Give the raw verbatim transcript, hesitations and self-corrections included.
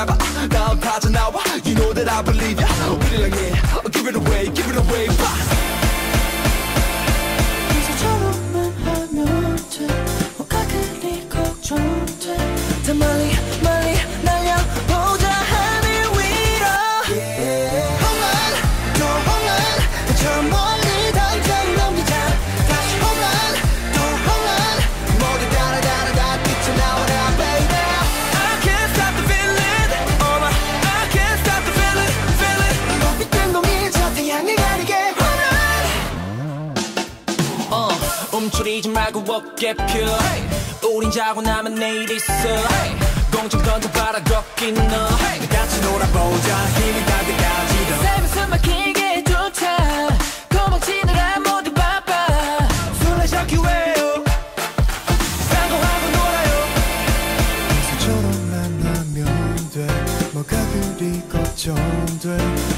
나가 나 빠져나와 You know that I believe ya 우리랑 해 Give it away give it away 이제처럼만 하면 돼뭐 가끔이 걱정돼 더 멀리 멀리 날려보자 하늘 위로 yeah. 홈런 또 홈런 저 멀리 당장 넘기자 다시 홈런 또 홈런 모두 따라따라다 뛰쳐나와라 baby I can't stop the feeling oh my I can't stop the feeling feeling 빛된 공이 저 태양을 가리게 홈런 어 움츠리지 말고 어깨 펴 우린 자고 나면 내일 있어 공중 던져봐라 걷긴 너 같이 놀아보자 힘이 닿을 때까지 더 삶은 숨 막히게 쫓아 도망치느라 모두 바빠 술래 샤키 왜요 딴거하고 놀아요 이제처럼 만나면 돼 뭐가 그리 걱정돼